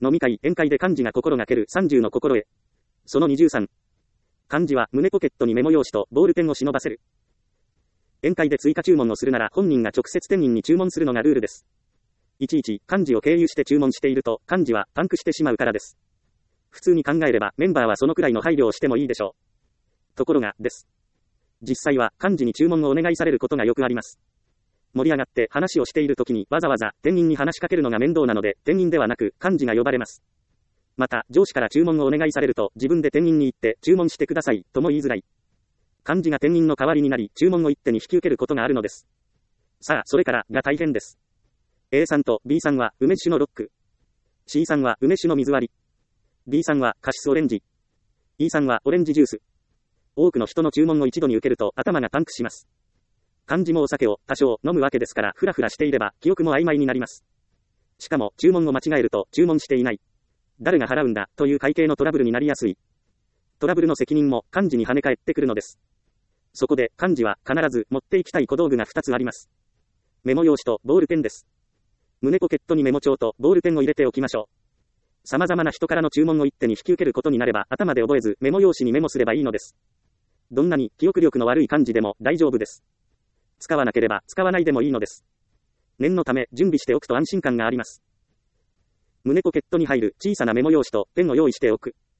飲み会、宴会で漢字が心がける30の心得。その23。漢字は胸ポケットにメモ用紙とボールペンを忍ばせる。宴会で追加注文をするなら本人が直接店員に注文するのがルールです。いちいち漢字を経由して注文していると漢字はパンクしてしまうからです。普通に考えればメンバーはそのくらいの配慮をしてもいいでしょう。ところがです。実際は漢字に注文をお願いされることがよくあります。盛り上がって話をしている時にわざわざ店員に話しかけるのが面倒なので店員ではなく漢字が呼ばれます。また上司から注文をお願いされると自分で店員に言って注文してくださいとも言いづらい。漢字が店員の代わりになり注文を一手に引き受けることがあるのです。さあそれからが大変です。A さんと B さんは梅酒のロック。C さんは梅酒の水割り。D さんはカシスオレンジ。E さんはオレンジジュース。多くの人の注文を一度に受けると頭がパンクします。漢字もお酒を多少飲むわけですからフラフラしていれば記憶も曖昧になります。しかも注文を間違えると注文していない。誰が払うんだという会計のトラブルになりやすい。トラブルの責任も漢字に跳ね返ってくるのです。そこで漢字は必ず持っていきたい小道具が2つあります。メモ用紙とボールペンです。胸ポケットにメモ帳とボールペンを入れておきましょう。様々な人からの注文を一手に引き受けることになれば頭で覚えずメモ用紙にメモすればいいのです。どんなに記憶力の悪い漢字でも大丈夫です。使わなければ使わないでもいいのです。念のため準備しておくと安心感があります。胸ポケットに入る小さなメモ用紙とペンを用意しておく。